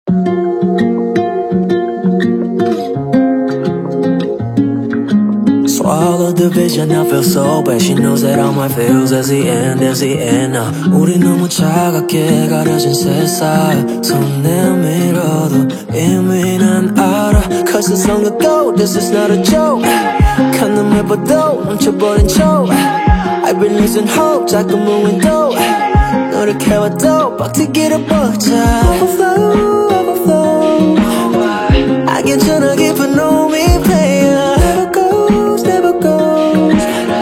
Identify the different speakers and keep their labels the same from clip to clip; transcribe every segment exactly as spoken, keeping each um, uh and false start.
Speaker 1: Swallow the vision, I feel so bad. She knows that all my feels is the end, is the end now. 우리 너무 차갑게 가려진 세상 손 내밀어도 이미 난 알아. Cause it's long ago, this is not a joke. 가늠해 봐도 멈춰버린 척. I've been losing hope, 자꾸 moving though. 너를 캐와도 빡튀기를 뻗자. Overflow, overflow. I can't turn a 깊은 놈이 player. Never goes, never goes.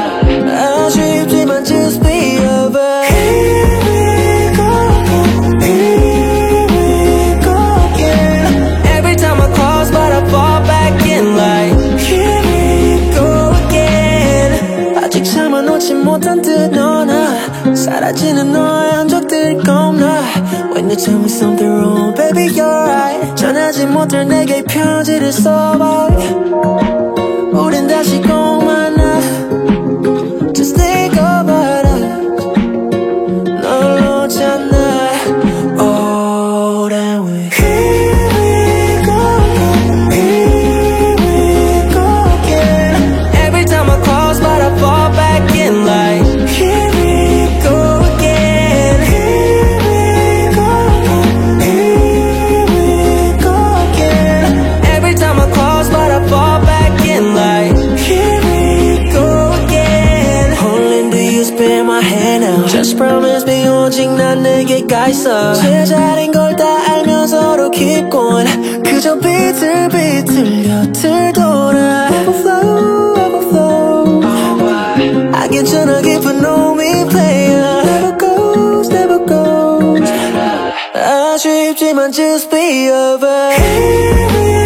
Speaker 1: 아쉽지만 just be over. Here we go, here we go again. Every time I cross, but I fall back in like here we go again. 아직 참아놓지 못한 듯 너나 사라지는 너의 흔적들이 겁나. When you tell me something wrong, baby you're right. 전하지 못할 내게 편지를 써봐. 우린 다시 꼭 만나. Just think about us. 널 놓지 않아. Oh, then we here we go, here we go again. Every time I cross, but I fall back in like here we go again. Here we go, here we go again. Every time I cross, but I fall back in like here we go again. Only do you spin my hand now. Just promise me 오직 난 내게 가 있어. 제자리인 걸 다 알면서도 keep going. 그저 비틀비틀 곁을 돌아. Overflow, overflow. I can't turn a 깊은 놈이 player. Never goes, never goes. 아쉽지만 just be over. Here we